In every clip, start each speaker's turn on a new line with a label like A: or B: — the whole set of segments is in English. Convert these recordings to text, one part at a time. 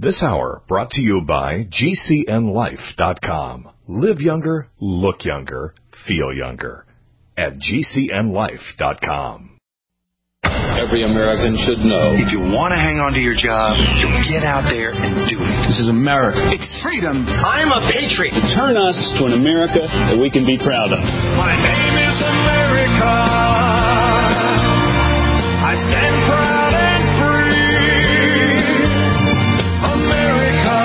A: This hour brought to you by GCNLife.com. Live younger, look younger, feel younger. At GCNLife.com.
B: Every American should know.
C: If you want to hang on to your job, you get out there and do it.
B: This is America.
D: It's freedom. I'm a patriot.
B: Turn us to an America that we can be proud of.
E: My name is America. I stand proud and free. America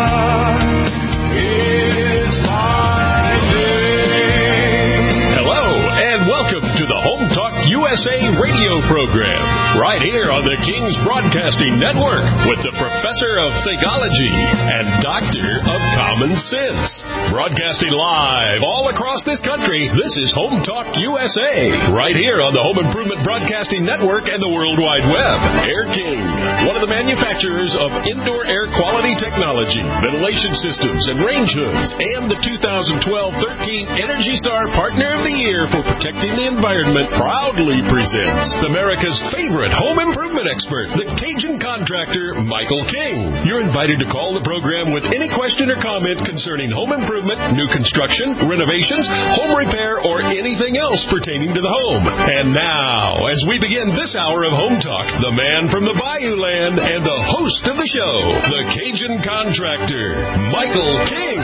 E: is my name.
F: Hello, and welcome to the Home Talk USA radio program, right here on the King's Broadcasting Network with the Professor of Theology and Doctor of Common Sense. Broadcasting live all across this country, this is Home Talk USA, right here on the Home Improvement Broadcasting Network and the World Wide Web. Air King, one of the manufacturers of indoor air quality technology, ventilation systems, and range hoods, and the 2012-13 Energy Star Partner of the Year for protecting the environment, proudly presents America's favorite home improvement expert, the Cajun contractor, Michael King. You're invited to call the program with any question or comment concerning home improvement, new construction, renovations, home repair, or anything else pertaining to the home. And now, as we begin this hour of Home Talk, the man from the Bayou Land and the host of the show, the Cajun contractor, Michael King.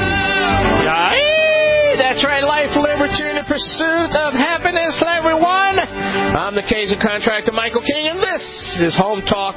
G: That's right, life, liberty, and the pursuit of happiness, everyone. I'm the Cajun contractor, Michael King, and this is Home Talk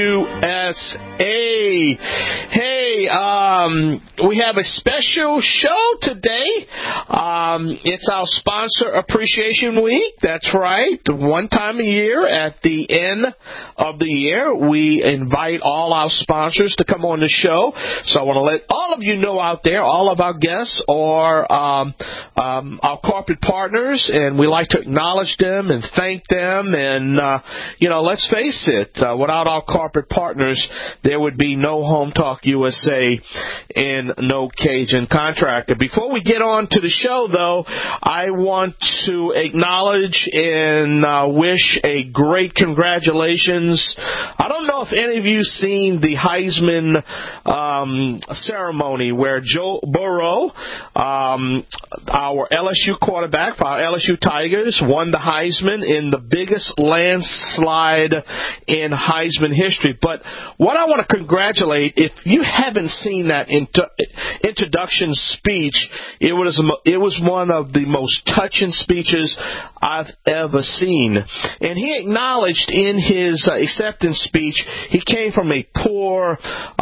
G: USA. Hey, we have a special show today. It's our Sponsor Appreciation Week. That's right. One time a year at the end of the year, we invite all our sponsors to come on the show. So I want to let all of you know out there, all of our guests or our corporate partners, and we like to acknowledge them and thank them. And, let's face it, without our corporate partners, there would be no Home Talk USA and no Cajun Contractor. Before we get on to the show, though, I want to acknowledge and wish a great congratulations. I don't know if any of you seen the Heisman ceremony where Joe Burrow, our LSU quarterback for our LSU Tigers, won the Heisman in the biggest landslide in Heisman history. But what I want to congratulate, if you haven't seen that introduction speech, it was one of the most touching speeches I've ever seen. And he acknowledged in his acceptance speech, he came from a poor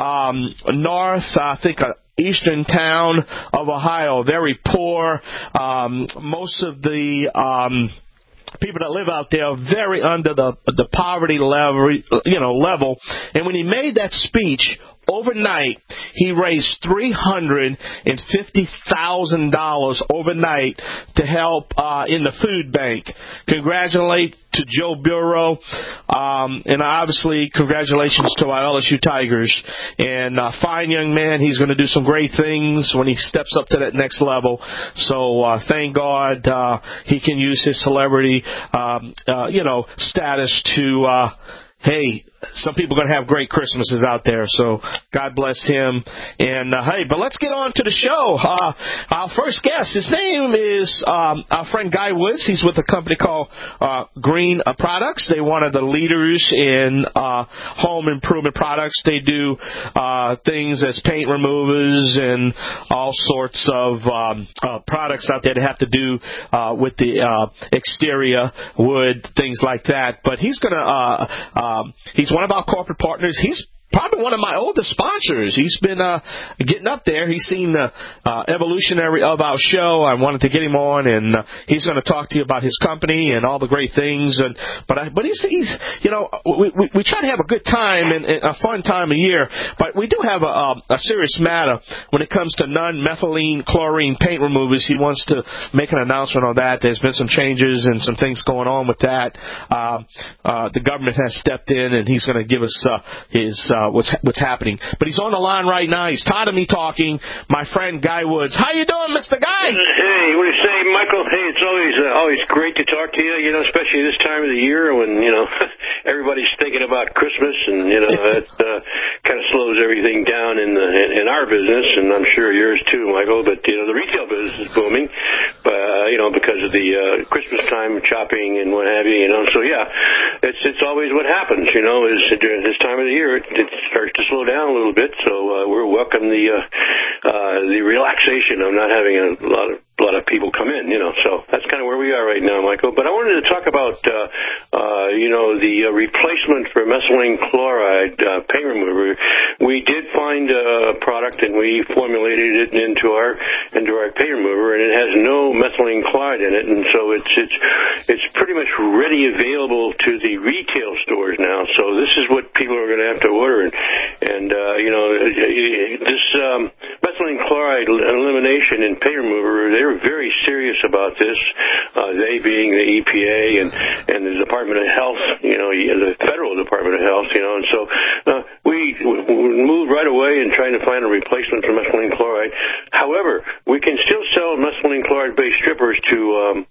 G: eastern town of Ohio, very poor. Most of the people that live out there are very under the poverty level. And when he made that speech, overnight, he raised $350,000 overnight to help in the food bank. Congratulate to Joe Burrow, and obviously congratulations to our LSU Tigers. And fine young man, he's going to do some great things when he steps up to that next level. So thank God he can use his celebrity, status to, some people are going to have great Christmases out there, so God bless him. And, but let's get on to the show. Our first guest, his name is our friend Guy Woods. He's with a company called Green Products. They're one of the leaders in home improvement products. They do things as paint removers and all sorts of products out there that have to do with the exterior, wood, things like that. But he's going to he's one of our corporate partners. He's probably one of my oldest sponsors. He's been getting up there. He's seen the evolutionary of our show. I wanted to get him on, and he's going to talk to you about his company and all the great things. But he's we try to have a good time and a fun time of year. But we do have a serious matter when it comes to non-methylene chlorine paint removers. He wants to make an announcement on that. There's been some changes and some things going on with that. The government has stepped in, and he's going to give us his what's happening. But he's on the line right now. He's tired of me talking. My friend Guy Woods. How you doing, Mr. Guy?
H: Hey, what do you say, Michael? Hey, it's always great to talk to you, especially this time of the year when, everybody's thinking about Christmas and, it kind of slows everything down in the in our business, and I'm sure yours too, Michael. But the retail business is booming, because of the Christmas time shopping and what have you. So yeah, it's always what happens. Is during this time of the year it starts to slow down a little bit. So we're welcome the relaxation of not having a lot of people come in. So that's kind of where we are right now, Michael. But I wanted to talk about the replacement for methylene chloride paint remover. We did find a product and we formulated it into our paint remover, and it has no methylene chloride in it, and so it's pretty much ready available to the retail stores now. So this is what people are going to have to order, and this methylene chloride elimination in paint remover, they're very serious about this. They being the EPA and the Department of Health, the Federal Department of Health, and so we moved right away in trying to find a replacement for methylene chloride. However, we can still sell methylene chloride-based strippers to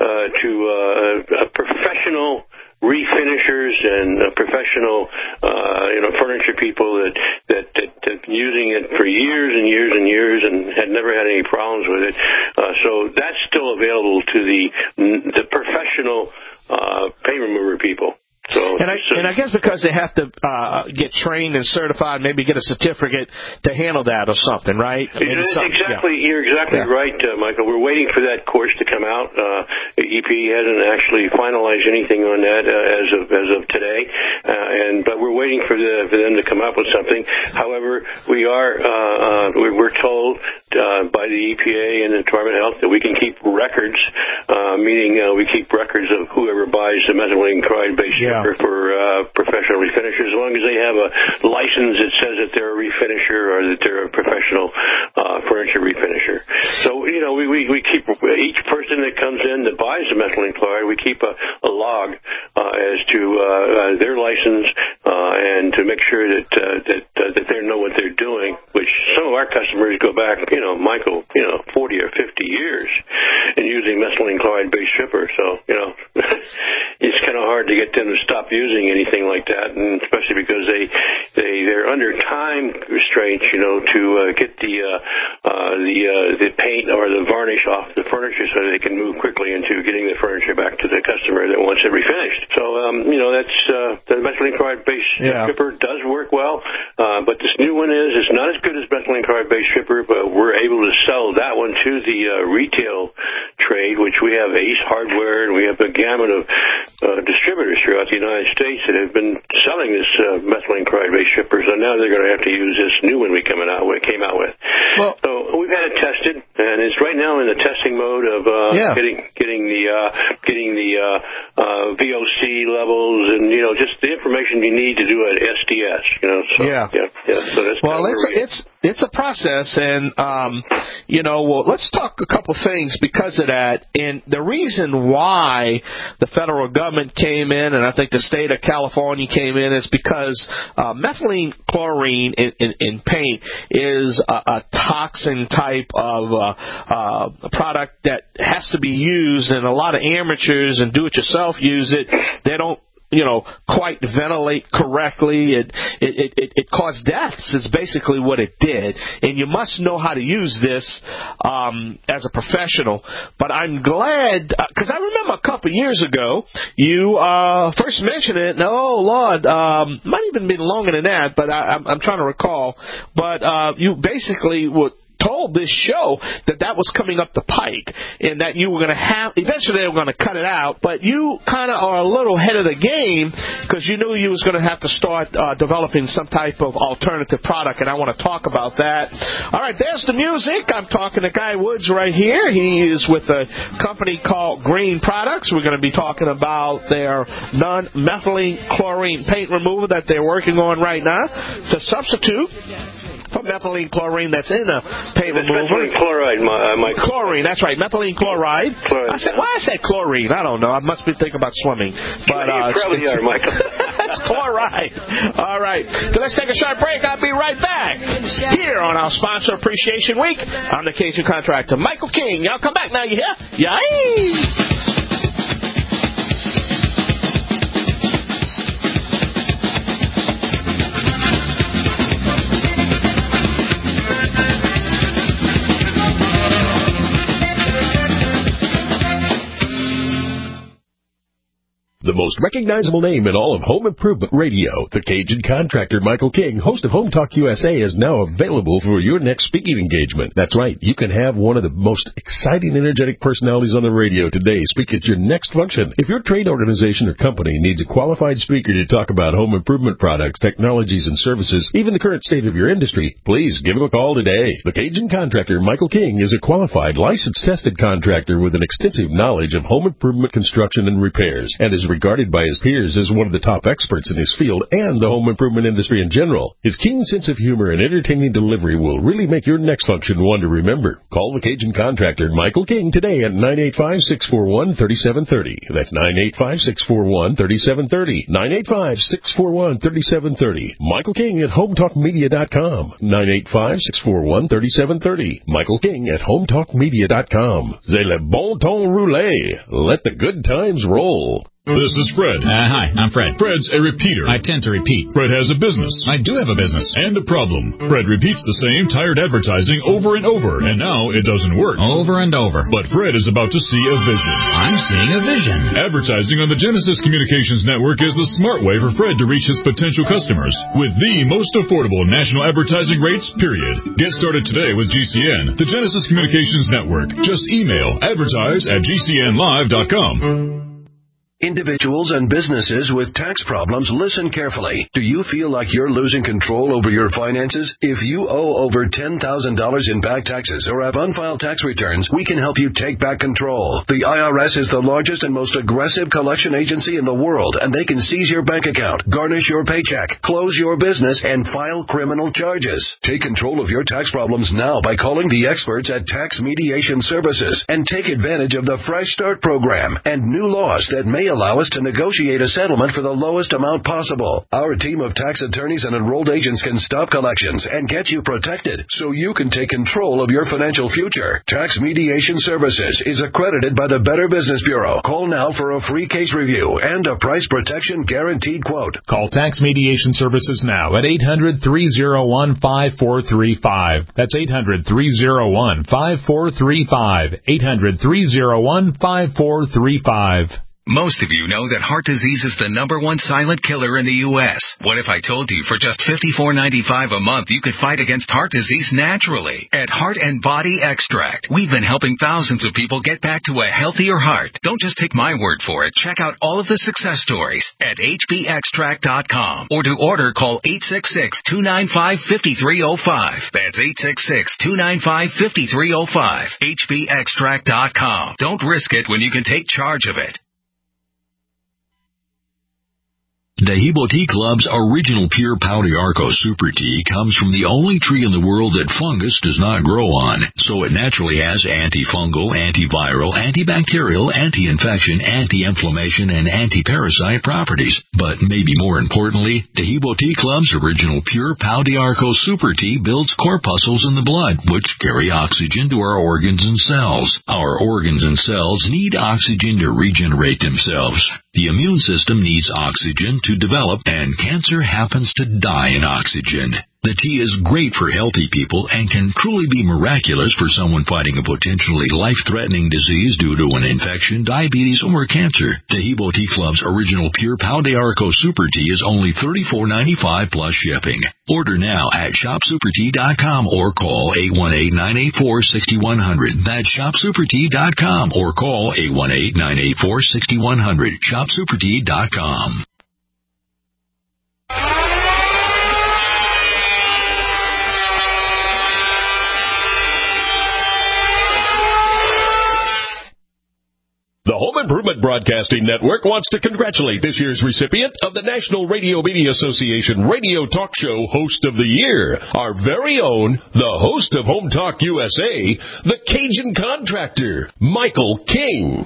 H: professional refinishers and professional, furniture people that have been using it for years and years and years and had never had any problems with it. So that's still available to the professional paint remover people.
G: And I guess because they have to get trained and certified, maybe get a certificate to handle that or something, right?
H: Exactly. Yeah. You're exactly right, Michael. We're waiting for that course to come out. EPA hasn't actually finalized anything on that as of today, but we're waiting for them to come up with something. However, we're told by the EPA and the Department of Health that we can keep records, meaning we keep records of whoever buys the methylene chloride-based stripper for professional refinishers, as long as they have a license that says that they're a refinisher or that they're a professional furniture refinisher. So, we keep each person that comes in that buys the methylene chloride, we keep a log as to their license and to make sure that they know what they're doing, which some of our customers go back, Michael, 40 or 50 years in using methylene chloride-based stripper. So, it's kind of hard to get them to stop using anything like that, and especially because they're under time restraints, to get the paint or the varnish off the furniture so they can move quickly into getting the furniture back to the customer that wants it refinished. So, that's the methylene chloride-based stripper does work well, but this new one it's not as good as methylene chloride-based stripper, but we're able to sell that one to the retail trade, which we have Ace Hardware, and we have a gamut of distributors throughout the United States that have been selling this methylene chloride-based stripper. So now they're going to have to use this new one we came out with. Well, so we've had it tested, and it's right now in the testing mode of getting the VOC levels and just the information you need to do an SDS. So that's
G: it's a process, and let's talk a couple things because of that. And the reason why the federal government came in, and I think the state of California came in, is because methylene chlorine in paint is a toxin type of product that has to be used, and a lot of amateurs and do-it-yourself use it. They don't quite ventilate correctly. It caused deaths is basically what it did. And you must know how to use this as a professional. But I'm glad, because I remember a couple of years ago, you first mentioned it, and oh, Lord, might even been longer than that, but I'm trying to recall. But you basically would told this show that was coming up the pike, and that you were going to have, eventually they were going to cut it out, but you kind of are a little ahead of the game because you knew you was going to have to start developing some type of alternative product, and I want to talk about that. All right, there's the music. I'm talking to Guy Woods right here. He is with a company called Green Products. We're going to be talking about their non-methylene chlorine paint remover that they're working on right now to substitute for methylene chlorine that's in a paint remover.
H: Methylene chloride, Michael.
G: Chlorine, that's right, methylene chloride. Why I said chlorine? I don't know. I must be thinking about swimming. But
H: you probably are, Michael.
G: It's chloride. All right. So let's take a short break. I'll be right back here on our Sponsor Appreciation Week. I'm the Cajun Contractor, Michael King. Y'all come back now, you hear? Yay!
F: The most recognizable name in all of home improvement radio, the Cajun contractor Michael King, host of Home Talk USA, is now available for your next speaking engagement. That's right. You can have one of the most exciting, energetic personalities on the radio today speak at your next function. If your trade organization or company needs a qualified speaker to talk about home improvement products, technologies, and services, even the current state of your industry, please give him a call today. The Cajun contractor Michael King is a qualified, licensed, tested contractor with an extensive knowledge of home improvement construction and repairs, and is regarded by his peers as one of the top experts in his field and the home improvement industry in general. His keen sense of humor and entertaining delivery will really make your next function one to remember. Call the Cajun contractor Michael King today at 985-641-3730. That's 985-641-3730. 985-641-3730. Michael King at HomeTalkMedia.com. 985-641-3730. Michael King at HomeTalkMedia.com. C'est le bon temps roulé. Let the good times roll.
I: This is Fred.
J: Hi, I'm Fred.
I: Fred's a repeater.
J: I tend to repeat.
I: Fred has a business.
J: I do have a business.
I: And a problem. Fred repeats the same tired advertising over and over, and now it doesn't work.
J: Over and over.
I: But Fred is about to see a vision.
J: I'm seeing a vision.
I: Advertising on the Genesis Communications Network is the smart way for Fred to reach his potential customers with the most affordable national advertising rates, period. Get started today with GCN, the Genesis Communications Network. Just email advertise@gcnlive.com.
K: Individuals and businesses with tax problems, listen carefully. Do you feel like you're losing control over your finances? If you owe over $10,000 in back taxes or have unfiled tax returns, we can help you take back control. The IRS is the largest and most aggressive collection agency in the world, and they can seize your bank account, garnish your paycheck, close your business, and file criminal charges. Take control of your tax problems now by calling the experts at Tax Mediation Services and take advantage of the Fresh Start program and new laws that may allow us to negotiate a settlement for the lowest amount possible. Our team of tax attorneys and enrolled agents can stop collections and get you protected so you can take control of your financial future. Tax Mediation Services is accredited by the Better Business Bureau. Call now for a free case review and a price protection guaranteed quote.
L: Call Tax Mediation Services now at 800-301-5435. That's 800-301-5435. 800-301-5435.
M: Most of you know that heart disease is the #1 silent killer in the U.S. What if I told you for just $54.95 a month you could fight against heart disease naturally? At Heart and Body Extract, we've been helping thousands of people get back to a healthier heart. Don't just take my word for it. Check out all of the success stories at hbextract.com. Or to order, call 866-295-5305. That's 866-295-5305. hbextract.com. Don't risk it when you can take charge of it.
N: Dehibo Tea Club's original pure Pau d'Arco Super Tea comes from the only tree in the world that fungus does not grow on, so it naturally has antifungal, antiviral, antibacterial, anti-infection, anti-inflammation, and anti-parasite properties. But maybe more importantly, Dehibo Tea Club's original pure Pau d'Arco Super Tea builds corpuscles in the blood, which carry oxygen to our organs and cells. Our organs and cells need oxygen to regenerate themselves. The immune system needs oxygen to develop, and cancer happens to die in oxygen. The tea is great for healthy people and can truly be miraculous for someone fighting a potentially life-threatening disease due to an infection, diabetes, or cancer. Dehibo Tea Club's original pure Pau d'Arco Super Tea is only $34.95 plus shipping. Order now at shopsupertea.com or call 818-984-6100. That's shopsupertea.com or call 818-984-6100. shopsupertea.com.
F: The Home Improvement Broadcasting Network wants to congratulate this year's recipient of the National Radio Media Association Radio Talk Show Host of the Year, our very own, the host of Home Talk USA, the Cajun Contractor, Michael King.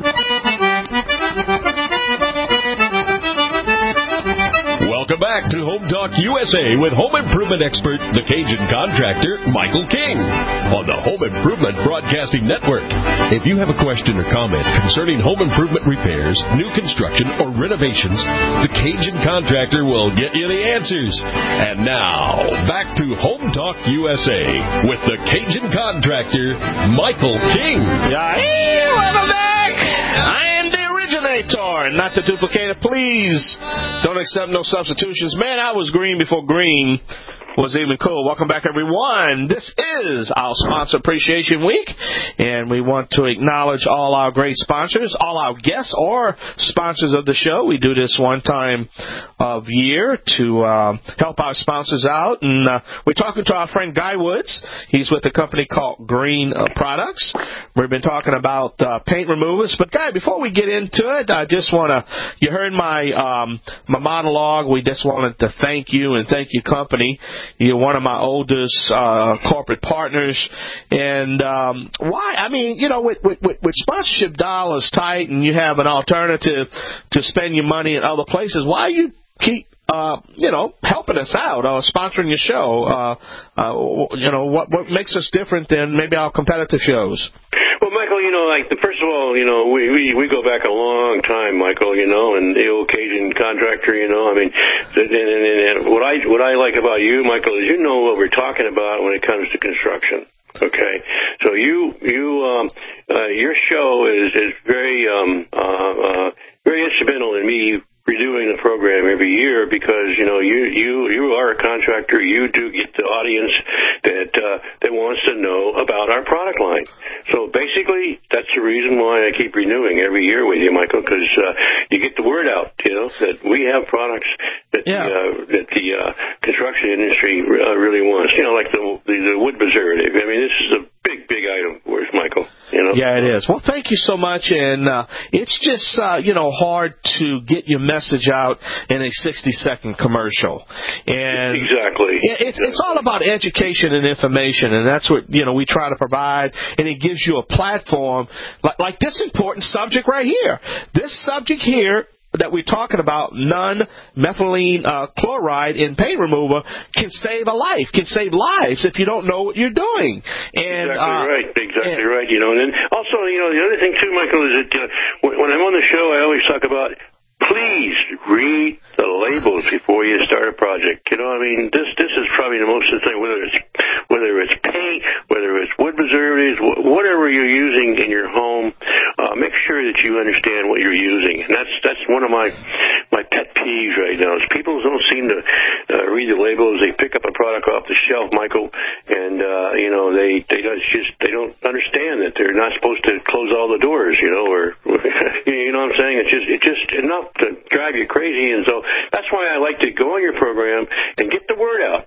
F: Welcome back to Home Talk USA with home improvement expert, the Cajun Contractor, Michael King, on the Home Improvement Broadcasting Network. If you have a question or comment concerning home improvement repairs, new construction, or renovations, the Cajun Contractor will get you the answers. And now, back to Home Talk USA with the Cajun Contractor, Michael King.
G: Welcome back. I am the original Terminator, and not to duplicate it, please don't accept no substitutions. Man, I was green before green was even cool. Welcome back, everyone. This is our Sponsor Appreciation Week, and we want to acknowledge all our great sponsors, all our guests or sponsors of the show. We do this one time of year to help our sponsors out, and we're talking to our friend Guy Woods. He's with a company called Green Products. We've been talking about paint removers, but Guy, before we get into it, I just want to, you heard my monologue. We just wanted to thank you and thank your company. You're one of my oldest corporate partners, and why? I mean, you know, with sponsorship dollars tight, and you have an alternative to spend your money in other places. Why you keep helping us out, sponsoring your show? What makes us different than maybe our competitive shows?
H: Well, Michael, first of all, we go back a long time, Michael, and the occasion contractor, and what I like about you, Michael, is what we're talking about when it comes to construction. Okay, so your show is very very instrumental in me redoing the program every year because you are a contractor. You do get the audience that wants to know about our product line. So basically, that's the reason why I keep renewing every year with you, Michael, because you get the word out, that we have products that the construction industry really wants. Like the wood preservative. I mean, this is a big item for us, Michael.
G: Yeah, it is. Well, thank you so much, and it's just hard to get your message out in a 60-second commercial. And
H: exactly.
G: It's all about education and information, and that's what we try to provide, and it gives you a platform like this important subject right here. This subject here that we're talking about, non-methylene chloride in paint remover, can save a life, can save lives if you don't know what you're doing. And,
H: exactly right. And then also, the other thing too, Michael, is that when I'm on the show, I always talk about, please read the labels before you start a project. This is probably the most thing, whether it's paint, whether it's wood preservatives, whatever you're using in your home, make sure that you understand what you're using. And that's one of my pet peeves right now is people don't seem to read the labels. They pick up a product off the shelf, Michael, and they don't understand that they're not supposed to close all the doors, or you know what I'm saying? It's just enough to drive you crazy, and so that's why I like to go on your program and get the word out.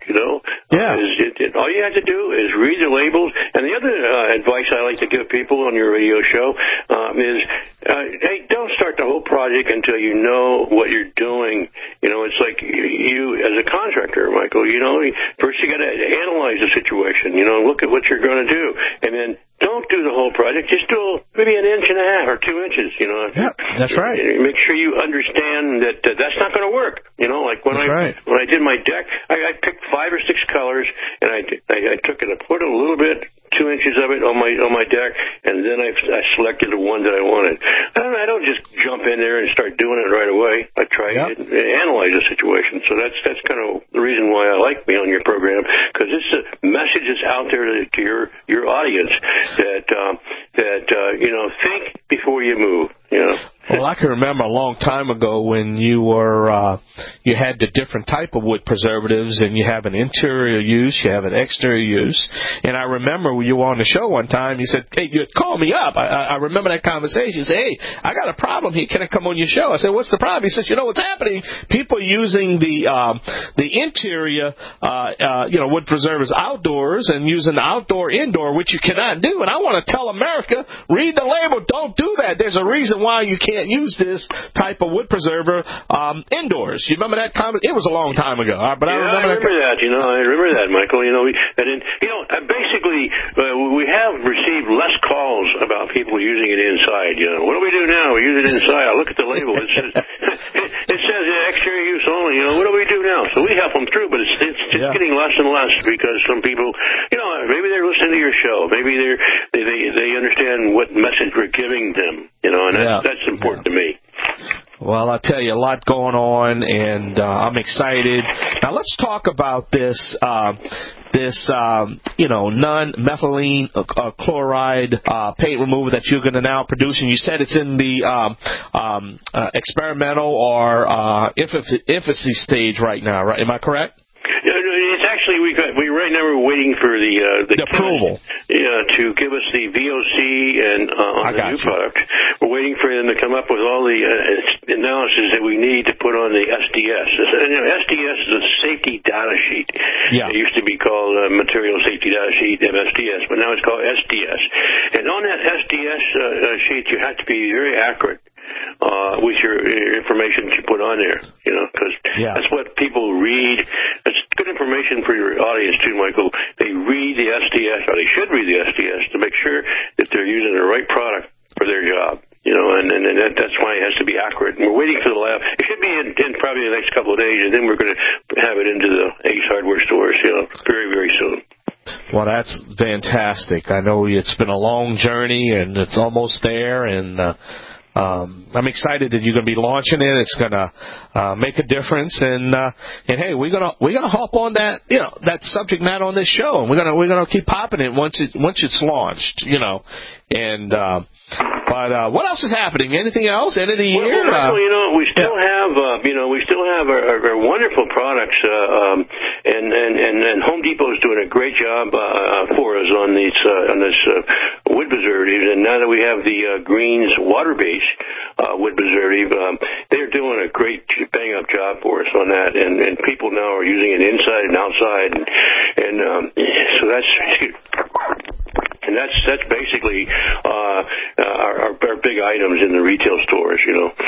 H: All you have to do is read the labels. And the other advice I like to give people on your radio show is, hey, don't start the whole project until you know what you're doing. It's like you as a contractor, Michael. First you got to analyze the situation. Look at what you're going to do, and then don't do the whole project. Just do maybe 1.5 inches or 2 inches.
G: Yeah, that's right.
H: Make sure you understand that that's not going to work. Like when I did my deck, I picked 5 or 6 colors, and I took it and put a little bit, 2 inches of it on my deck, and then I selected the one that I wanted. I don't just jump in there and start doing it right away. I try to analyze the situation. So that's kind of the reason why I like being on your program, because it's a message that's out there to your audience that think before you move.
G: Well, I can remember a long time ago when you were you had the different type of wood preservatives, and you have an interior use, you have an exterior use. And I remember when you were on the show one time, you said, hey, you called me up. I remember that conversation. You said, hey, I got a problem here. Can I come on your show? I said, what's the problem? He says, what's happening? People using the interior wood preservatives outdoors and using the outdoor indoor, which you cannot do. And I want to tell America, read the label. Don't do that. There's a reason why you can't use this type of wood preserver indoors. You remember that comment? It was a long time ago, but I remember that.
H: I remember that, Michael. Basically, we have received less calls about people using it inside. What do we do now? We use it inside. I look at the label. It says exterior use only. What do we do now? So we help them through, but it's getting less and less because some people, maybe they're listening to your show. Maybe they understand what message we're giving them. And that's important to me.
G: Well, I tell you, a lot going on, and I'm excited. Now, let's talk about this this non-methylene chloride paint remover that you're going to now produce, and you said it's in the experimental or infancy stage right now, right? Am I correct?
H: It's actually we right now we're waiting for the
G: approval.
H: To give us the VOC and on the new product. We're waiting for them to come up with all the analysis that we need to put on the SDS. SDS is a safety data sheet.
G: Yeah.
H: It used to be called Material Safety Data Sheet, MSDS, but now it's called SDS. And on that SDS sheet, you have to be very accurate with your information that you put on there, because that's what people read. That's good information for your audience too, Michael. They read the SDS, or they should read the SDS to make sure that they're using the right product for their job. And that's why it has to be accurate. And we're waiting for the lab. It should be in probably the next couple of days, and then we're going to have it into the Ace Hardware stores, very, very soon.
G: Well, that's fantastic. I know it's been a long journey, and it's almost there, and I'm excited that you're going to be launching it. It's going to make a difference, and hey, we're gonna hop on that that subject matter on this show, and we're gonna keep popping it once it's launched, and. But what else is happening? Anything else? End of the year?
H: Well, we still have our wonderful products, and Home Depot is doing a great job for us on this wood preservative. And now that we have the Greens water-based wood preservative, they're doing a great bang-up job for us on that. And people now are using it inside and outside, and so that's. And that's basically our big items in the retail stores.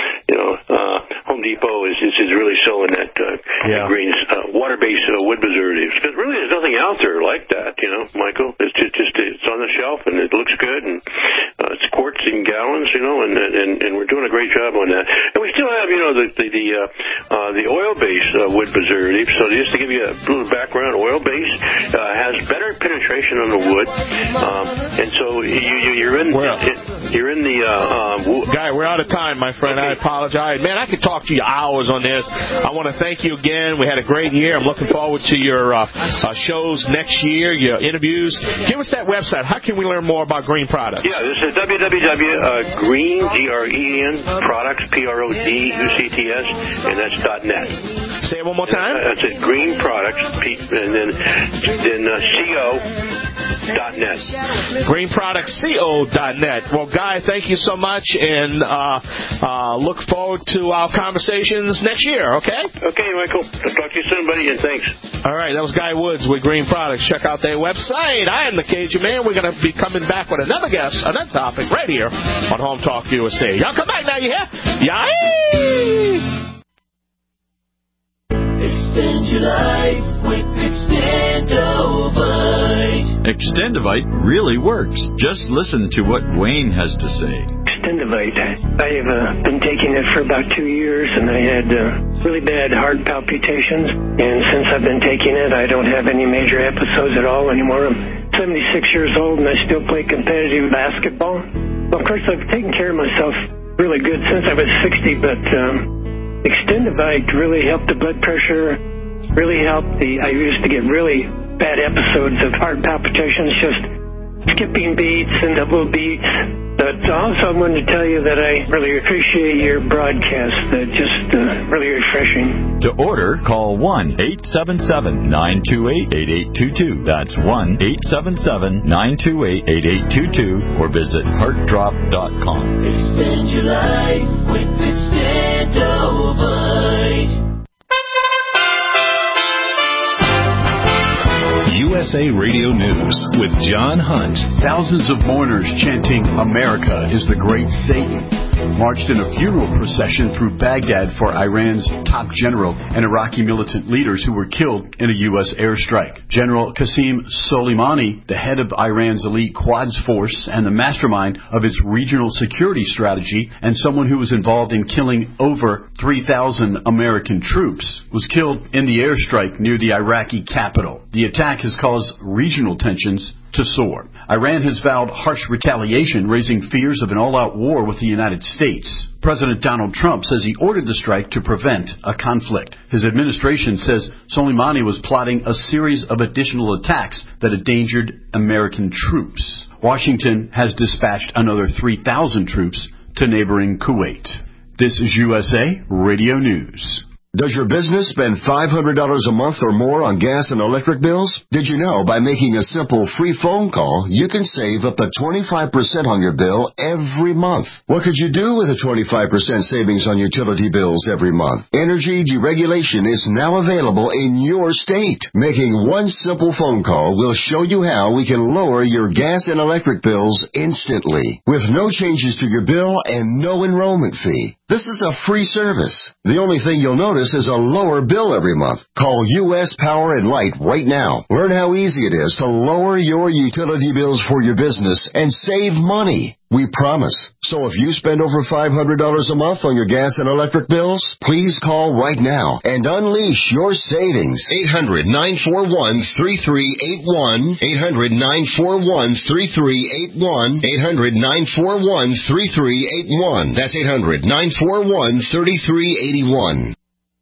H: Home Depot is really selling that Greens water-based wood preservatives, because really there's nothing out there like that. Michael, it's on the shelf and it looks good, and it's quarts and gallons. And we're doing a great job on that. And we still have the oil-based wood preservative. So just to give you a little background, oil-based has better penetration on the wood. And so you're in the
G: Guy, we're out of time, my friend. Okay. I apologize. Man, I could talk to you hours on this. I want to thank you again. We had a great year. I'm looking forward to your shows next year, your interviews. Give us that website. How can we learn more about Green Products?
H: Yeah, this is www.green, G-R-E-N, products, P-R-O-D-U-C-T-S, and that's .net.
G: Say it one more time.
H: That's it, Green Products, and then CO.net.
G: GreenProductsCO.net. Well, Guy, thank you so much, and look forward to our conversations next year, okay?
H: Okay, Michael. I'll talk to you soon, buddy, and thanks.
G: All right, that was Guy Woods with Green Products. Check out their website. I am the Cajun Man. We're going to be coming back with another guest, another topic, right here on Home Talk USA. Y'all come back now, you hear? Yay!
E: Extend your life with Extendovite.
O: Extendovite really works. Just listen to what Wayne has to say.
P: Extendovite. I have been taking it for about 2 years, and I had really bad heart palpitations. And since I've been taking it, I don't have any major episodes at all anymore. I'm 76 years old, and I still play competitive basketball. Well, of course, I've taken care of myself really good since I was 60, but Extendovite really helped the blood pressure, really helped I used to get really bad episodes of heart palpitations, just skipping beats and double beats. But also I wanted to tell you that I really appreciate your broadcast. Just really refreshing.
O: To order, call 1-877-928-8822. That's 1-877-928-8822, or visit heartdrop.com.
E: Extend your life with Extendovite.
A: USA Radio News with John Hunt.
Q: Thousands of mourners chanting, "America is the great Satan," marched in a funeral procession through Baghdad for Iran's top general and Iraqi militant leaders who were killed in a U.S. airstrike. General Qasem Soleimani, the head of Iran's elite Quds force and the mastermind of its regional security strategy, and someone who was involved in killing over 3,000 American troops, was killed in the airstrike near the Iraqi capital. The attack has caused regional tensions to to soar. Iran has vowed harsh retaliation, raising fears of an all-out war with the United States. President Donald Trump says he ordered the strike to prevent a conflict. His administration says Soleimani was plotting a series of additional attacks that endangered American troops. Washington has dispatched another 3,000 troops to neighboring Kuwait. This is USA Radio News.
R: Does your business spend $500 a month or more on gas and electric bills? Did you know by making a simple free phone call, you can save up to 25% on your bill every month? What could you do with a 25% savings on utility bills every month? Energy deregulation is now available in your state. Making one simple phone call will show you how we can lower your gas and electric bills instantly, with no changes to your bill and no enrollment fee. This is a free service. The only thing you'll notice is a lower bill every month. Call U.S. Power and Light right now. Learn how easy it is to lower your utility bills for your business and save money. We promise. So if you spend over $500 a month on your gas and electric bills, please call right now and unleash your savings. 800-941-3381. 800-941-3381. 800-941-3381. That's 800-941-3381.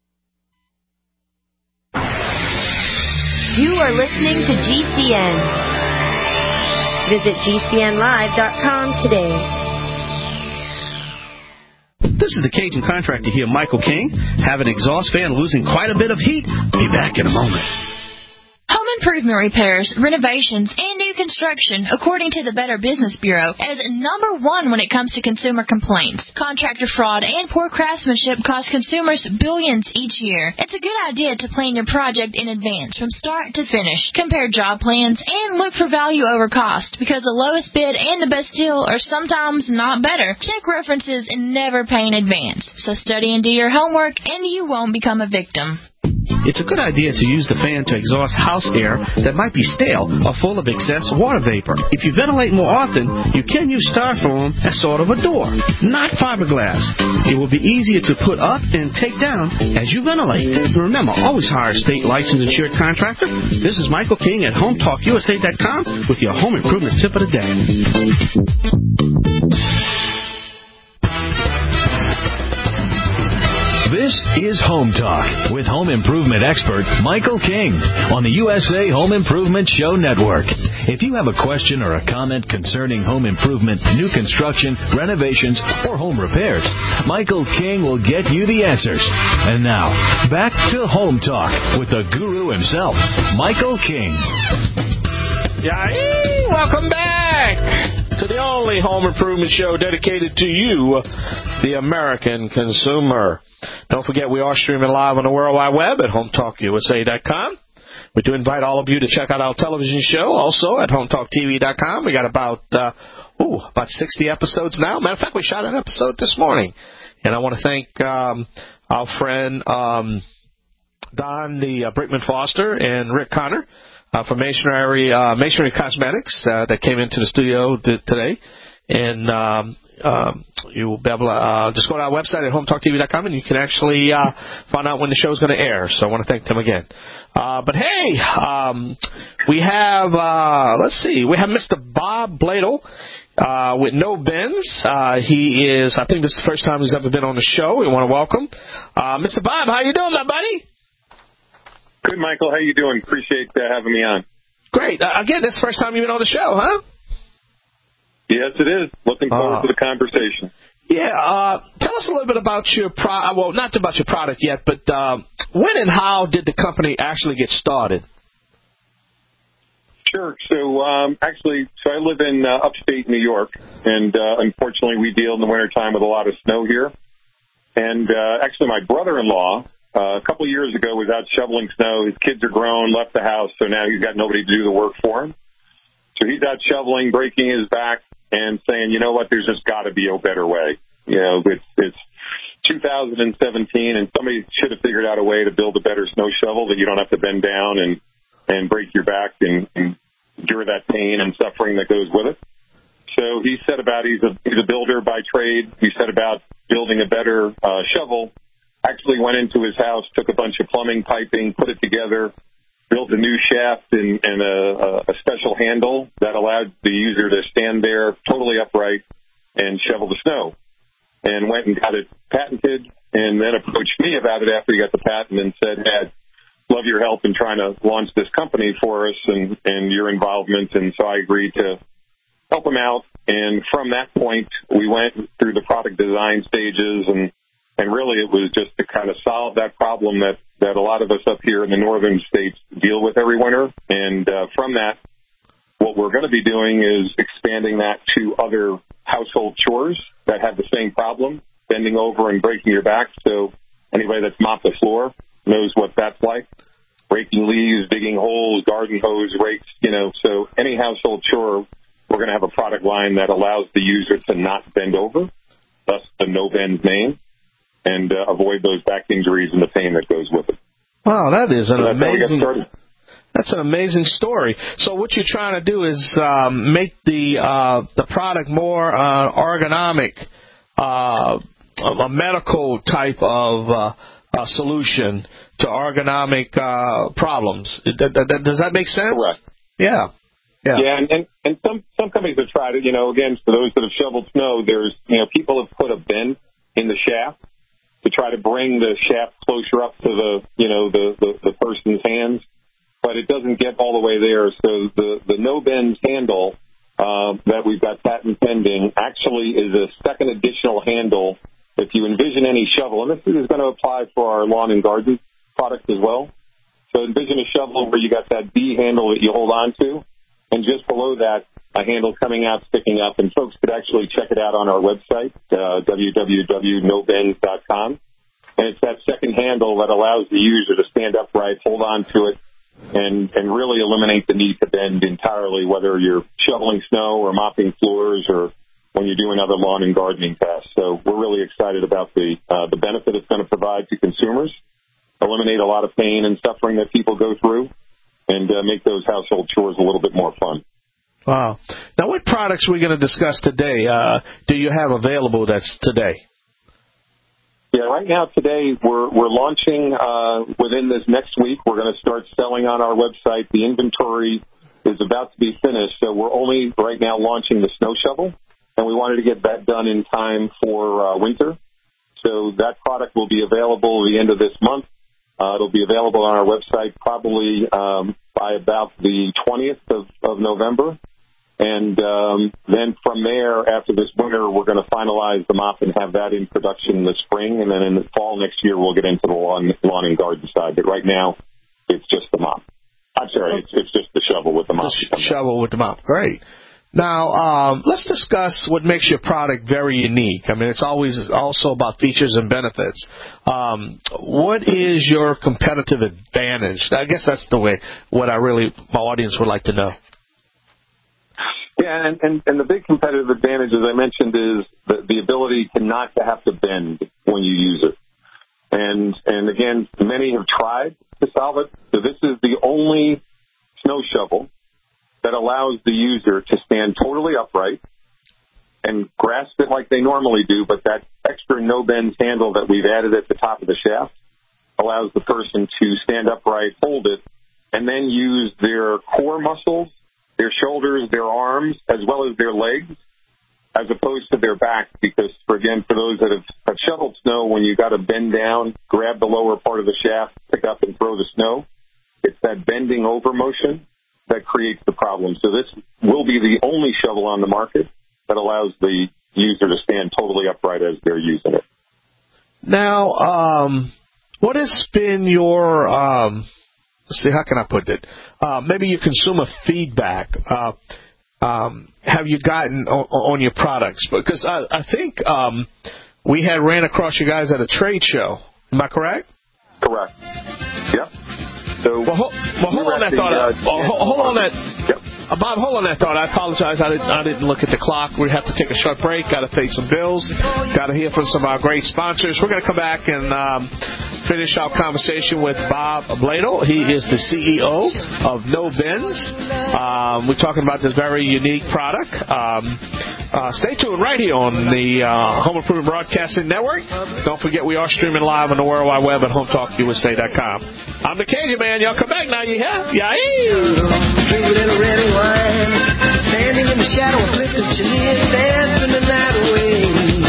S: You are listening to GCN. Visit GCNlive.com today.
G: This is the Cajun Contractor here, Michael King. Have an exhaust fan losing quite a bit of heat? Be back in a moment.
T: Home improvement repairs, renovations, and new construction, according to the Better Business Bureau, is number one when it comes to consumer complaints. Contractor fraud and poor craftsmanship cost consumers billions each year. It's a good idea to plan your project in advance from start to finish. Compare job plans and look for value over cost, because the lowest bid and the best deal are sometimes not better. Check references and never pay in advance. So study and do your homework, and you won't become a victim.
G: It's a good idea to use the fan to exhaust house air that might be stale or full of excess water vapor. If you ventilate more often, you can use styrofoam as sort of a door, not fiberglass. It will be easier to put up and take down as you ventilate. Remember, always hire a state licensed insured contractor. This is Michael King at HomeTalkUSA.com with your home improvement tip of the day.
U: This is Home Talk with home improvement expert Michael King on the USA Home Improvement Show Network. If you have a question or a comment concerning home improvement, new construction, renovations, or home repairs, Michael King will get you the answers. And now, back to Home Talk with the guru himself, Michael King.
G: Yay! Welcome back to the only home improvement show dedicated to you, the American consumer. Don't forget, we are streaming live on the World Wide Web at HomeTalkUSA.com. We do invite all of you to check out our television show also at HomeTalkTV.com. We got about 60 episodes now. Matter of fact, we shot an episode this morning. And I want to thank our friend Don the Brickman Foster and Rick Connor from Masonry Cosmetics that came into the studio today. And you will be able to just go to our website at HomeTalkTV.com, and you can actually find out when the show is going to air. So I want to thank them again. But hey, we have we have Mr. Bob Bladel with No Bends. He is, I think this is the first time he's ever been on the show. We want to welcome Mr. Bob. How you doing, my buddy?
V: Good, Michael. How you doing? Appreciate having me on.
G: Great. Again, this is the first time you've been on the show, huh?
V: Yes, it is. Looking forward to the conversation.
G: Yeah. Tell us a little bit about your well, not about your product yet, but when and how did the company actually get started?
V: Sure. So, I live in upstate New York, and unfortunately we deal in the wintertime with a lot of snow here. And actually my brother-in-law, a couple of years ago, was out shoveling snow. His kids are grown, left the house, so now he's got nobody to do the work for him. So he's out shoveling, breaking his back, and saying, you know what, there's just got to be a better way. You know, it's 2017, and somebody should have figured out a way to build a better snow shovel that you don't have to bend down and break your back and endure that pain and suffering that goes with it. So he set about, he's a builder by trade. He set about building a better shovel, actually went into his house, took a bunch of plumbing piping, put it together, built a new shaft and a special handle that allowed the user to stand there totally upright and shovel the snow. And went and got it patented, and then approached me about it after he got the patent and said, "Dad, love your help in trying to launch this company for us and your involvement." And so I agreed to help him out. And from that point, we went through the product design stages, and really it was just to kind of solve that problem that a lot of us up here in the northern states deal with every winter. And from that, what we're going to be doing is expanding that to other household chores that have the same problem, bending over and breaking your back. So anybody that's mopped the floor knows what that's like. Raking leaves, digging holes, garden hose, rakes, so any household chore, we're going to have a product line that allows the user to not bend over, thus the No Bend name, and avoid those back injuries and the pain that goes with it.
G: Wow, that is an amazing.
V: That's
G: an amazing story. So what you're trying to do is make the product more ergonomic, a medical type of solution to ergonomic problems. Does that make sense?
V: Correct.
G: Yeah.
V: Yeah, and some companies have tried it. Again, for those that have shoveled snow, there's people have put a bend in the shaft to try to bring the shaft closer up to the person's hands, but it doesn't get all the way there. So the no bend handle that we've got patent pending actually is a second additional handle. If you envision any shovel, and this is going to apply for our lawn and garden product as well. So envision a shovel where you got that D handle that you hold on to, and just below that, a handle coming out, sticking up. And folks could actually check it out on our website, www.nobend.com. And it's that second handle that allows the user to stand upright, hold on to it, and really eliminate the need to bend entirely, whether you're shoveling snow or mopping floors or when you're doing other lawn and gardening tasks. So we're really excited about the benefit it's going to provide to consumers, eliminate a lot of pain and suffering that people go through, and make those household chores a little bit more fun.
G: Wow. Now, what products are we going to discuss today? Do you have available that's today?
V: Yeah, right now today we're launching within this next week. We're going to start selling on our website. The inventory is about to be finished, so we're only right now launching the snow shovel, and we wanted to get that done in time for winter. So that product will be available at the end of this month. It'll be available on our website probably by about the 20th of November. And then from there, after this winter, we're going to finalize the mop and have that in production this spring. And then in the fall next year, we'll get into the lawn and garden side. But right now, it's just the mop. I'm sorry, it's just the shovel with the mop.
G: Shovel with the mop. Great. Now, let's discuss what makes your product very unique. I mean, it's always also about features and benefits. What is your competitive advantage? I guess that's the way my audience would like to know.
V: Yeah, and the big competitive advantage, as I mentioned, is the ability to not to have to bend when you use it. And again, many have tried to solve it. So this is the only snow shovel that allows the user to stand totally upright and grasp it like they normally do, but that extra no-bend handle that we've added at the top of the shaft allows the person to stand upright, hold it, and then use their core muscles, their shoulders, their arms, as well as their legs, as opposed to their back, because, for those that have shoveled snow, when you got to bend down, grab the lower part of the shaft, pick up and throw the snow, it's that bending over motion that creates the problem. So this will be the only shovel on the market that allows the user to stand totally upright as they're using it.
G: Now, what has been your, let's see, how can I put it? Maybe your consumer feedback have you gotten on your products? Because I think we had ran across you guys at a trade show. Am I correct?
V: Correct. Yep. So
G: hold on that thought. Hold on that.
V: Yep.
G: Bob, hold on that thought. I apologize. I didn't look at the clock. We have to take a short break. Got to pay some bills. Got to hear from some of our great sponsors. We're going to come back and finish our conversation with Bob Bladel. He is the CEO of No Bends. We're talking about this very unique product. Stay tuned right here on the Home Improvement Broadcasting Network. Don't forget we are streaming live on the World Wide Web at HomeTalkUSA.com. I'm the Cajun Man. Y'all come back now. You have? Yeah.
E: Drink a little red wine, standing in the shadow of Clifton Chenier, dancing the night away.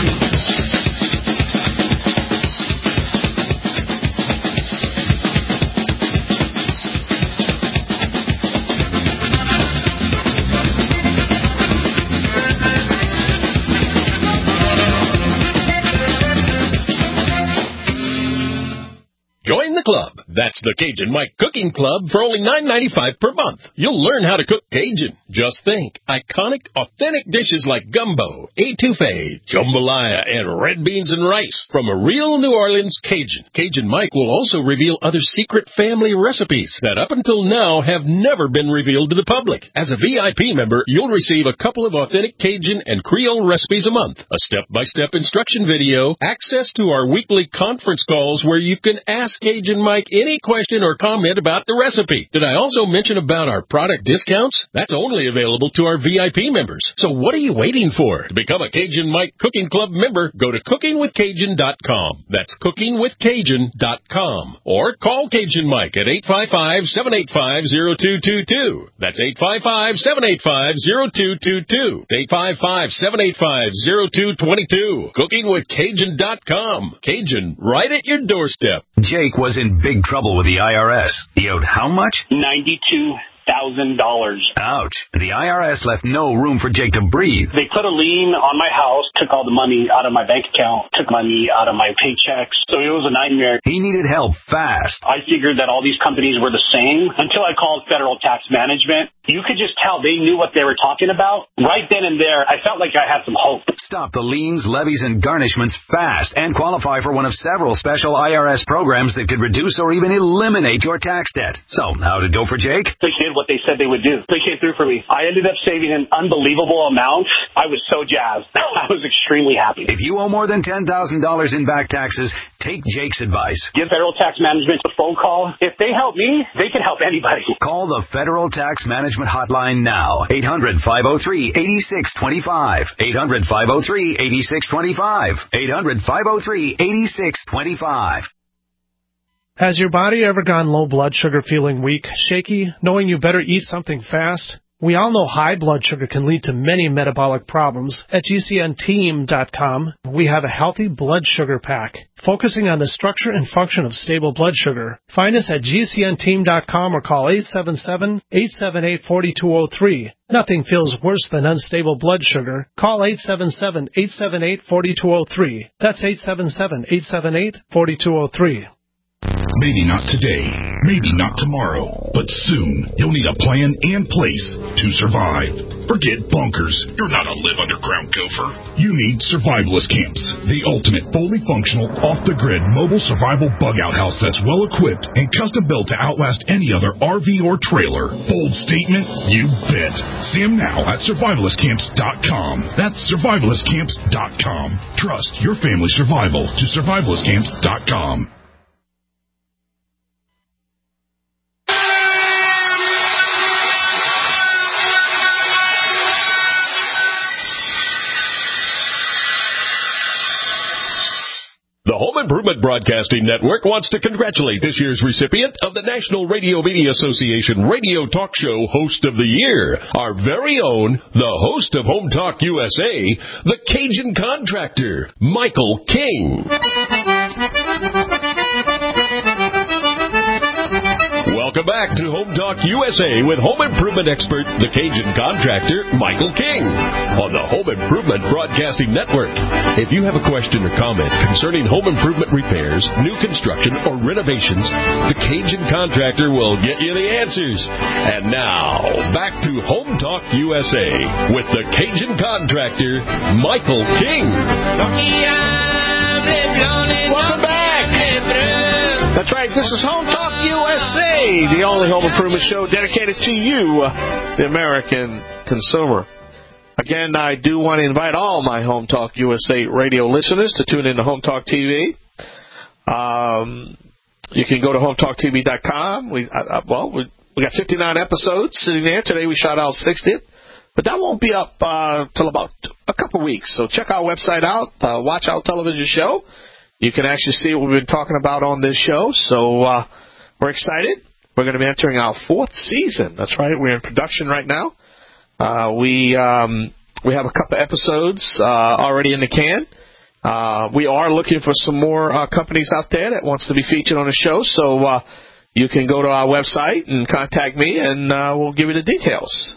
F: Join the club. That's the Cajun Mike Cooking Club for only $9.95 per month. You'll learn how to cook Cajun. Just think, iconic, authentic dishes like gumbo, etouffee, jambalaya, and red beans and rice from a real New Orleans Cajun. Cajun Mike will also reveal other secret family recipes that up until now have never been revealed to the public. As a VIP member, you'll receive a couple of authentic Cajun and Creole recipes a month, a step-by-step instruction video, access to our weekly conference calls where you can ask Cajun Mike any question or comment about the recipe. Did I also mention about our product discounts? That's only available to our VIP members. So what are you waiting for? To become a Cajun Mike Cooking Club member, go to cookingwithcajun.com. That's cookingwithcajun.com. Or call Cajun Mike at 855-785-0222. That's 855-785-0222. 855-785-0222. Cookingwithcajun.com. Cajun, right at your doorstep.
U: Jake was in big trouble with the IRS. He owed how much?
C: $92,000.
U: Ouch. The IRS left no room for Jake to breathe.
C: They put a lien on my house, took all the money out of my bank account, took money out of my paychecks. So it was a nightmare.
U: He needed help fast.
C: I figured that all these companies were the same until I called Federal Tax Management. You could just tell they knew what they were talking about. Right then and there, I felt like I had some hope.
U: Stop the liens, levies, and garnishments fast and qualify for one of several special IRS programs that could reduce or even eliminate your tax debt. So, how'd it go for Jake?
C: They did what they said they would do. They came through for me. I ended up saving an unbelievable amount. I was so jazzed. I was extremely happy.
U: If you owe more than $10,000 in back taxes, take Jake's advice.
C: Give Federal Tax Management a phone call. If they help me, they can help anybody.
U: Call the Federal Tax Management Hotline now. 800-503-8625. 800-503-8625. 800-503-8625.
D: Has your body ever gone low blood sugar, feeling weak, shaky, knowing you better eat something fast? We all know high blood sugar can lead to many metabolic problems. At GCNteam.com, we have a healthy blood sugar pack, focusing on the structure and function of stable blood sugar. Find us at GCNteam.com or call 877-878-4203. Nothing feels worse than unstable blood sugar. Call 877-878-4203. That's 877-878-4203.
W: Maybe not today, maybe not tomorrow, but soon you'll need a plan and place to survive. Forget bunkers. You're not a live underground gopher. You need Survivalist Camps, the ultimate fully functional, off-the-grid mobile survival bug-out house that's well-equipped and custom-built to outlast any other RV or trailer. Bold statement? You bet. See them now at survivalistcamps.com. That's survivalistcamps.com. Trust your family's survival to survivalistcamps.com.
F: The Home Improvement Broadcasting Network wants to congratulate this year's recipient of the National Radio Media Association Radio Talk Show Host of the Year, our very own, the host of Home Talk USA, the Cajun Contractor, Michael King. Welcome back to Home Talk USA with home improvement expert, the Cajun Contractor, Michael King, on the Home Improvement Broadcasting Network. If you have a question or comment concerning home improvement repairs, new construction, or renovations, the Cajun Contractor will get you the answers. And now, back to Home Talk USA with the Cajun Contractor, Michael King.
G: Welcome back. That's right. This is Home Talk USA, the only home improvement show dedicated to you, the American consumer. Again, I do want to invite all my Home Talk USA radio listeners to tune in to Home Talk TV. You can go to HomeTalkTV.com. We got 59 episodes sitting there. Today we shot our 60th. But that won't be up till about a couple weeks. So check our website out, watch our television show. You can actually see what we've been talking about on this show. So we're excited. We're going to be entering our 4th season. That's right. We're in production right now. We have a couple episodes already in the can. We are looking for some more companies out there that wants to be featured on the show. So you can go to our website and contact me, and we'll give you the details.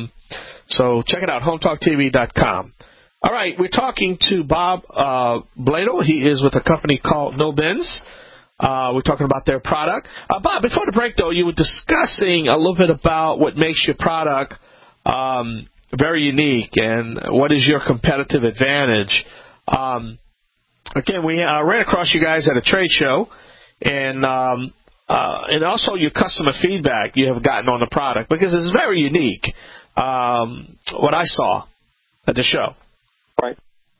G: So check it out, HomeTalkTV.com. All right, we're talking to Bob Bladel. He is with a company called No Bends. We're talking about their product. Bob, before the break, though, you were discussing a little bit about what makes your product very unique and what is your competitive advantage. Again, we ran across you guys at a trade show, and also your customer feedback you have gotten on the product, because it's very unique, what I saw at the show.
V: Right.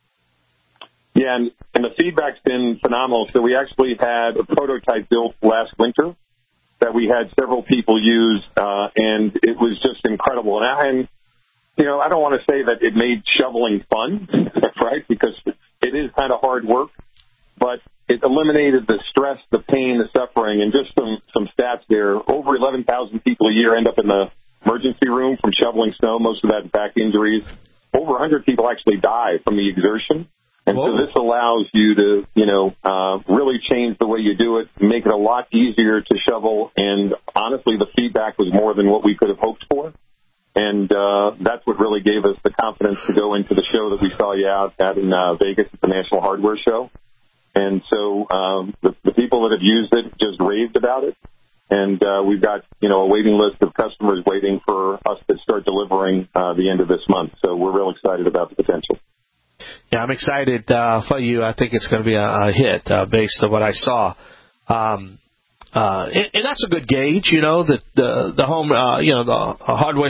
V: Yeah, and the feedback's been phenomenal. So we actually had a prototype built last winter that we had several people use, and it was just incredible. And you know, I don't want to say that it made shoveling fun, right, because it is kind of hard work, but it eliminated the stress, the pain, the suffering, and just some stats there. Over 11,000 people a year end up in the emergency room from shoveling snow, most of that back injuries. Over 100 people actually die from the exertion. And so this allows you to, really change the way you do it, make it a lot easier to shovel. And honestly, the feedback was more than what we could have hoped for. And that's what really gave us the confidence to go into the show that we saw you out at in Vegas at the National Hardware Show. And so the people that have used it just raved about it. And we've got, a waiting list of customers waiting for us to start delivering the end of this month. So we're real excited about the potential.
G: Yeah, I'm excited for you. I think it's going to be a hit based on what I saw. And that's a good gauge, the home, the hardware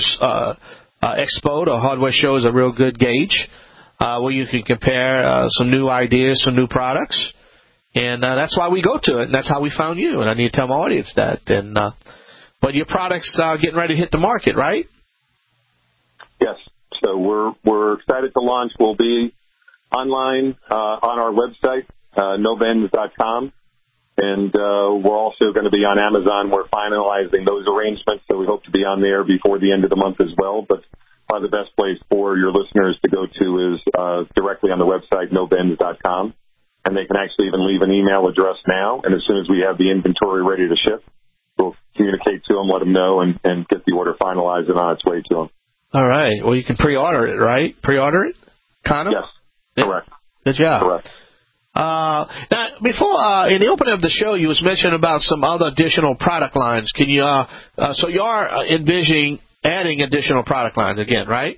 G: expo, the hardware show is a real good gauge where you can compare some new ideas, some new products. And that's why we go to it, and that's how we found you. And I need to tell my audience that. And but your product's getting ready to hit the market, right?
V: Yes. So we're excited to launch. We'll be online on our website, nobends.com. And we're also going to be on Amazon. We're finalizing those arrangements, so we hope to be on there before the end of the month as well. But probably the best place for your listeners to go to is directly on the website, nobends.com. And they can actually even leave an email address now. And as soon as we have the inventory ready to ship, we'll communicate to them, let them know, and get the order finalized and on its way to them.
G: All right. Well, you can pre-order it, right? Pre-order it? Kind of?
V: Yes. Correct.
G: Good job.
V: Correct.
G: Now, before, in the opening of the show, you was mentioning about some other additional product lines. Can you, so you are envisioning adding additional product lines again, right?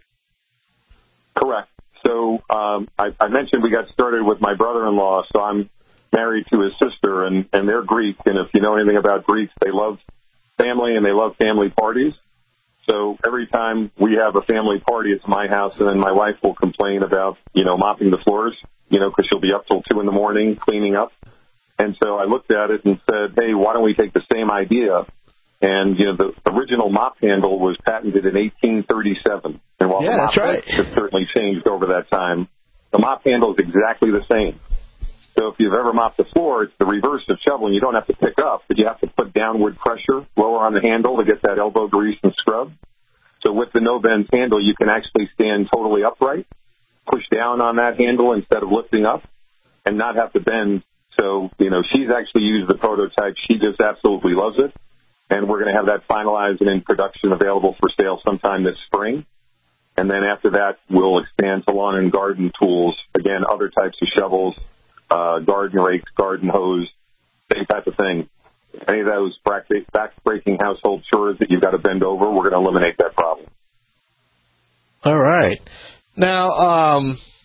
V: Correct. So, I mentioned we got started with my brother-in-law, so I'm married to his sister, and they're Greek, and if you know anything about Greeks, they love family and they love family parties. So every time we have a family party, it's my house, and then my wife will complain about, mopping the floors, because she'll be up till 2 a.m. cleaning up. And so I looked at it and said, hey, why don't we take the same idea? And, the original mop handle was patented in 1837. And while the mop has certainly changed over that time, the mop handle is exactly the same. So if you've ever mopped the floor, it's the reverse of shoveling. You don't have to pick up, but you have to put downward pressure lower on the handle to get that elbow grease and scrub. So with the No Bends handle, you can actually stand totally upright, push down on that handle instead of lifting up, and not have to bend. So, she's actually used the prototype. She just absolutely loves it. And we're going to have that finalized and in production available for sale sometime this spring. And then after that, we'll expand to lawn and garden tools. Again, other types of shovels, garden rakes, garden hose, same type of thing. Any of those back-breaking household chores that you've got to bend over, we're going to eliminate that problem.
G: All right. Now,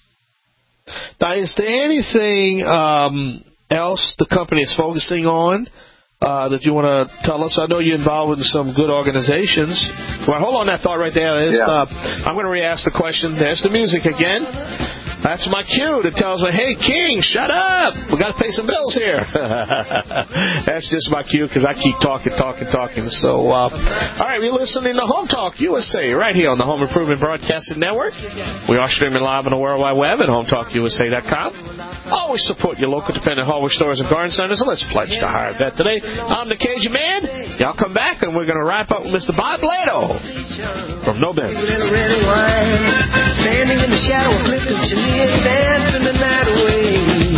G: is there anything else the company is focusing on that you want to tell us? I know you're involved in some good organizations. Well, hold on that thought right there. I'm going to re-ask the question. There's the music again. That's my cue that tells me, hey, King, shut up. We got to pay some bills here. That's just my cue because I keep talking. So, all right, we're listening to Home Talk USA right here on the Home Improvement Broadcasting Network. We are streaming live on the World Wide Web at HomeTalkUSA.com. Always support your local independent hardware stores and garden centers, and let's pledge to hire a vet today. I'm the Cajun Man. Y'all come back, and we're going to wrap up with Mr. Bob Blado from No Benz.
E: Standing in the shadow of Clifton Chenier, dancing the night away.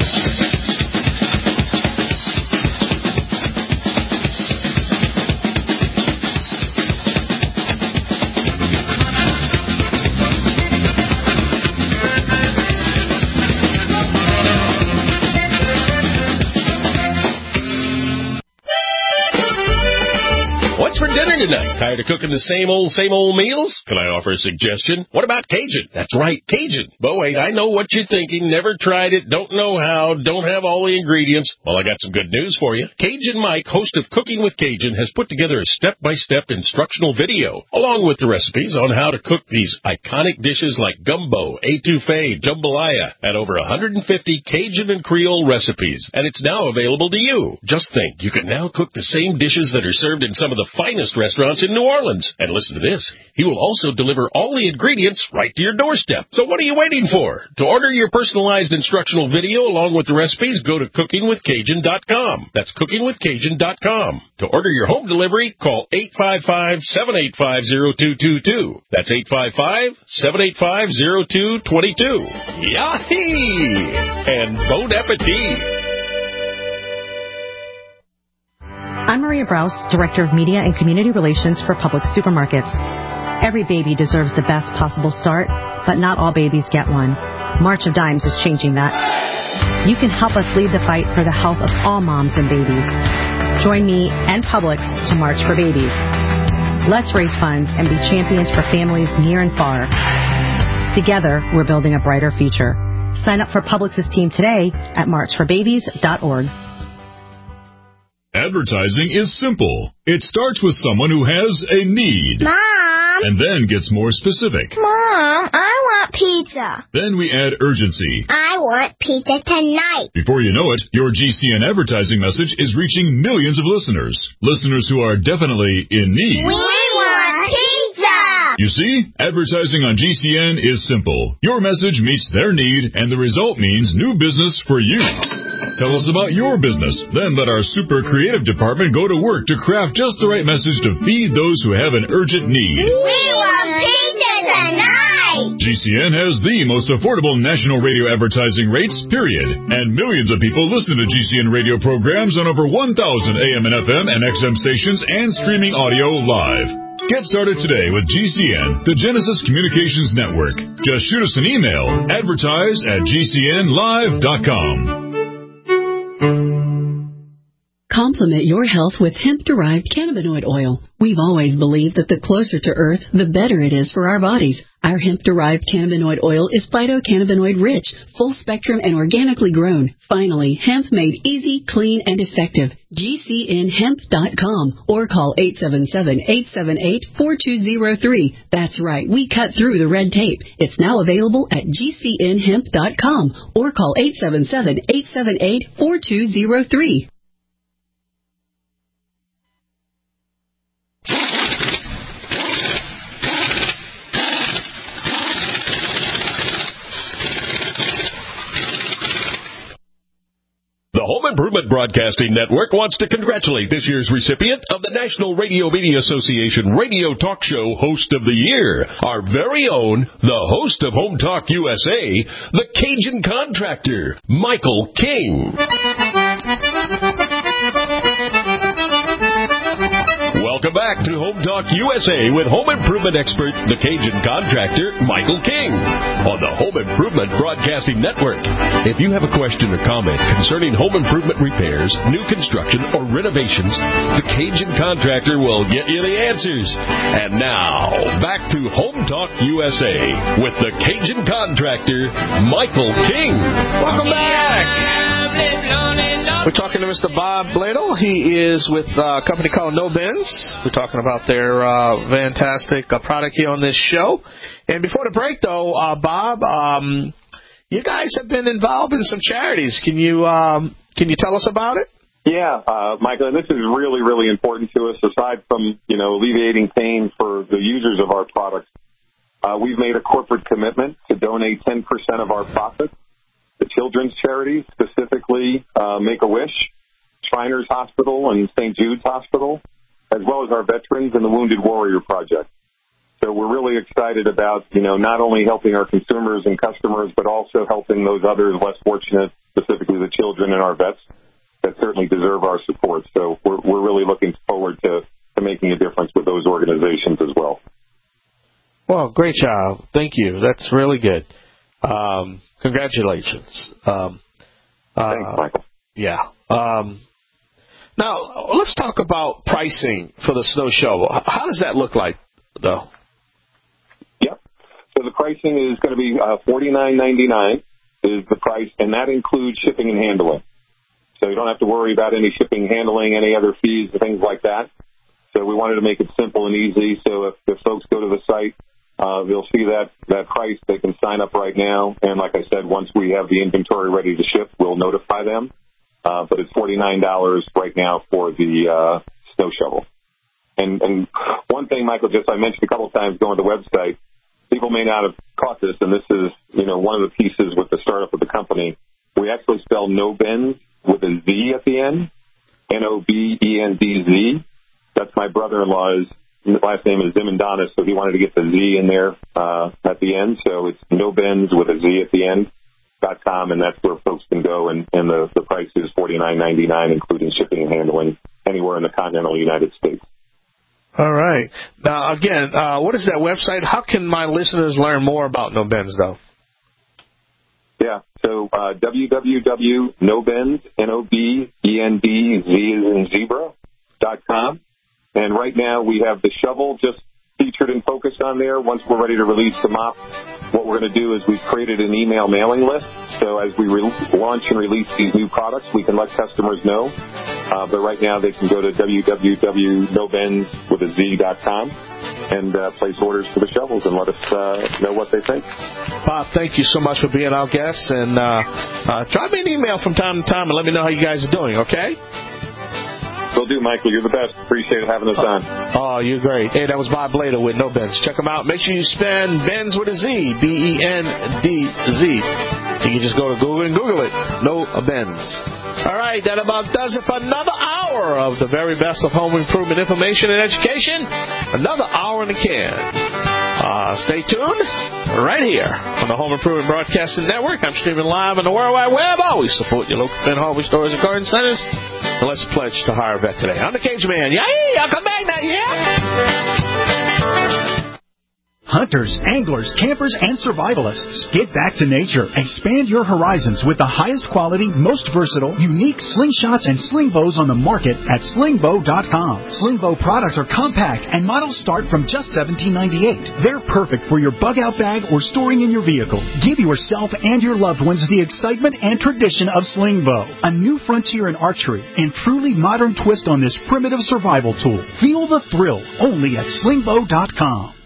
F: What's for dinner tonight? Tired of cooking the same old meals? Can I offer a suggestion? What about Cajun? That's right, Cajun. But wait, I know what you're thinking. Never tried it, don't know how, don't have all the ingredients. Well, I got some good news for you. Cajun Mike, host of Cooking with Cajun, has put together a step-by-step instructional video, along with the recipes on how to cook these iconic dishes like gumbo, etouffee, jambalaya, and over 150 Cajun and Creole recipes. And it's now available to you. Just think, you can now cook the same dishes that are served in some of the finest restaurants in New Orleans. And listen to this. He will also deliver all the ingredients right to your doorstep. So what are you waiting for? To order your personalized instructional video along with the recipes, go to cookingwithcajun.com. That's cookingwithcajun.com. To order your home delivery, call 855-785-0222. That's 855-785-0222. Yahee! And bon appetit!
B: I'm Maria Brous, Director of Media and Community Relations for Publix Supermarkets. Every baby deserves the best possible start, but not all babies get one. March of Dimes is changing that. You can help us lead the fight for the health of all moms and babies. Join me and Publix to March for Babies. Let's raise funds and be champions for families near and far. Together, we're building a brighter future. Sign up for Publix's team today at marchforbabies.org.
I: Advertising is simple. It starts with someone who has a need.
J: Mom!
I: And then gets more specific.
J: Mom, I want pizza.
I: Then we add urgency.
J: I want pizza tonight.
I: Before you know it, your GCN advertising message is reaching millions of listeners. Listeners who are definitely in need.
J: We want pizza!
I: You see, advertising on GCN is simple. Your message meets their need, and the result means new business for you. Tell us about your business. Then let our super creative department go to work to craft just the right message to feed those who have an urgent need.
J: We want pizza tonight!
I: GCN has the most affordable national radio advertising rates, period. And millions of people listen to GCN radio programs on over 1,000 AM and FM and XM stations and streaming audio live. Get started today with GCN, the Genesis Communications Network. Just shoot us an email, advertise@gcnlive.com.
X: Complement your health with hemp-derived cannabinoid oil. We've always believed that the closer to Earth, the better it is for our bodies. Our hemp-derived cannabinoid oil is phytocannabinoid-rich, full-spectrum, and organically grown. Finally, hemp made easy, clean, and effective. GCNhemp.com or call 877-878-4203. That's right, we cut through the red tape. It's now available at GCNhemp.com or call 877-878-4203.
F: The Home Improvement Broadcasting Network wants to congratulate this year's recipient of the National Radio Media Association Radio Talk Show Host of the Year, our very own, the host of Home Talk USA, the Cajun Contractor, Michael King. Welcome back to Home Talk USA with home improvement expert, the Cajun Contractor, Michael King, on the Home Improvement Broadcasting Network. If you have a question or comment concerning home improvement repairs, new construction, or renovations, the Cajun Contractor will get you the answers. And now, back to Home Talk USA with the Cajun Contractor, Michael King.
G: Welcome back. We're talking to Mr. Bob Blado. He is with a company called No Benz. We're talking about their fantastic product here on this show. And before the break, though, Bob, you guys have been involved in some charities. Can you tell us about it?
V: Yeah, Michael, and this is really, really important to us. Aside from, alleviating pain for the users of our products, we've made a corporate commitment to donate 10% of our profits to children's charities, specifically Make-A-Wish, Shriners Hospital, and St. Jude's Hospital, as well as our Veterans and the Wounded Warrior Project. So we're really excited about, not only helping our consumers and customers, but also helping those others less fortunate, specifically the children and our vets that certainly deserve our support. So we're really looking forward to making a difference with those organizations as well.
G: Well, great job. Thank you. That's really good. Congratulations.
V: Thanks, Michael.
G: Yeah. Now, let's talk about pricing for the snow shovel. How does that look like, though?
V: Yep. So the pricing is going to be $49.99 is the price, and that includes shipping and handling. So you don't have to worry about any shipping, handling, any other fees, things like that. So we wanted to make it simple and easy. So if folks go to the site, they'll see that price. They can sign up right now. And like I said, once we have the inventory ready to ship, we'll notify them. But it's $49 right now for the snow shovel. And one thing, Michael, I mentioned a couple of times going to the website, people may not have caught this, and this is, one of the pieces with the startup of the company. We actually spell No Bends with a Z at the end, Nobendz. That's my brother-in-law's last name is Zimondanis, so he wanted to get the Z in there at the end. So it's No Bends with a Z at the end. .com, and that's where folks can go, and the price is $49.99, including shipping and handling anywhere in the continental United States.
G: All right. Now, again, what is that website? How can my listeners learn more about No Bends, though?
V: Yeah, so www.nobends, NOBENDZ.com. And right now we have the shovel just featured and focused on there. Once we're ready to release the mop, what we're going to do is we've created an email mailing list. So as we launch and release these new products, we can let customers know. But right now they can go to www.nobends.com and place orders for the shovels and let us know what they think.
G: Bob, thank you so much for being our guest. And drop me an email from time to time and let me know how you guys are doing, okay?
V: Will do, Michael. You're the best. Appreciate having us on.
G: Oh, you're great. Hey, that was Bob Blader with No Bends. Check him out. Make sure you spend Bends with a Z, Bendz. You can just go to Google and Google it. No Bends. All right, that about does it for another hour of the very best of home improvement information and education. Another hour in the can. Stay tuned right here on the Home Improvement Broadcasting Network. I'm streaming live on the World Wide Web. Always support your local Fenn Hardware stores and garden centers. And let's pledge to hire a vet today. I'm the Cage Man. Yay! I'll come back now, yeah?
K: Hunters, anglers, campers, and survivalists. Get back to nature. Expand your horizons with the highest quality, most versatile, unique slingshots and sling bows on the market at slingbow.com. Slingbow products are compact and models start from just $17.98. They're perfect for your bug-out bag or storing in your vehicle. Give yourself and your loved ones the excitement and tradition of Slingbow, a new frontier in archery and truly modern twist on this primitive survival tool. Feel the thrill only at slingbow.com.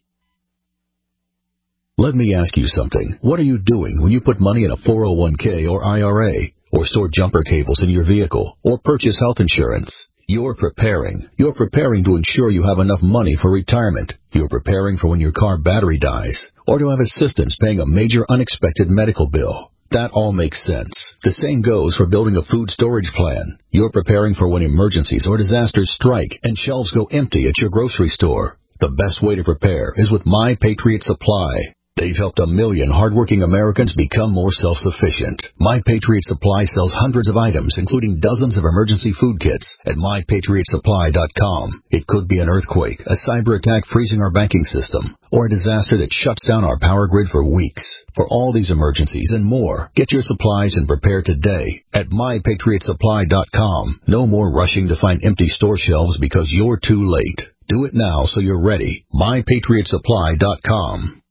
L: Let me ask you something. What are you doing when you put money in a 401k or IRA, or store jumper cables in your vehicle, or purchase health insurance? You're preparing. You're preparing to ensure you have enough money for retirement. You're preparing for when your car battery dies, or to have assistance paying a major unexpected medical bill. That all makes sense. The same goes for building a food storage plan. You're preparing for when emergencies or disasters strike and shelves go empty at your grocery store. The best way to prepare is with My Patriot Supply. They've helped 1 million hardworking Americans become more self-sufficient. My Patriot Supply sells hundreds of items, including dozens of emergency food kits at MyPatriotSupply.com. It could be an earthquake, a cyber attack freezing our banking system, or a disaster that shuts down our power grid for weeks. For all these emergencies and more, get your supplies and prepare today at MyPatriotSupply.com. No more rushing to find empty store shelves because you're too late. Do it now so you're ready. MyPatriotSupply.com.